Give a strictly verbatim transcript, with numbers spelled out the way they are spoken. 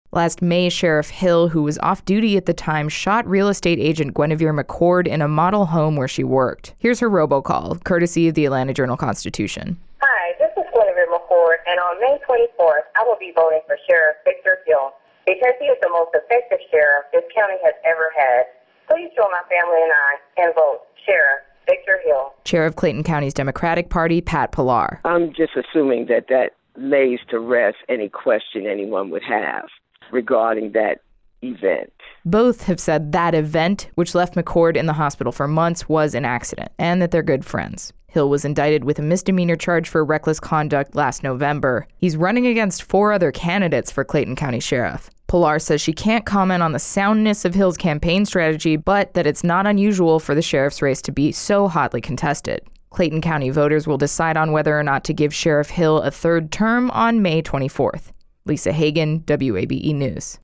Last May, Sheriff Hill, who was off duty at the time, shot real estate agent Guinevere McCord in a model home where she worked. Here's her robocall, courtesy of the Atlanta Journal-Constitution. Hi, this is Guinevere McCord, and on May twenty-fourth, I will be voting for Sheriff Victor Hill because he is the most effective sheriff this county has ever had. Please join my family and I and vote Sheriff Victor Hill. Chair of Clayton County's Democratic Party, Pat Pillar. I'm just assuming that that lays to rest any question anyone would have regarding that event. Both have said that event, which left McCord in the hospital for months, was an accident, and that they're good friends. Hill was indicted with a misdemeanor charge for reckless conduct last November. He's running against four other candidates for Clayton County Sheriff. Pillar says she can't comment on the soundness of Hill's campaign strategy, but that it's not unusual for the sheriff's race to be so hotly contested. Clayton County voters will decide on whether or not to give Sheriff Hill a third term on May twenty-fourth. Lisa Hagen, W A B E News.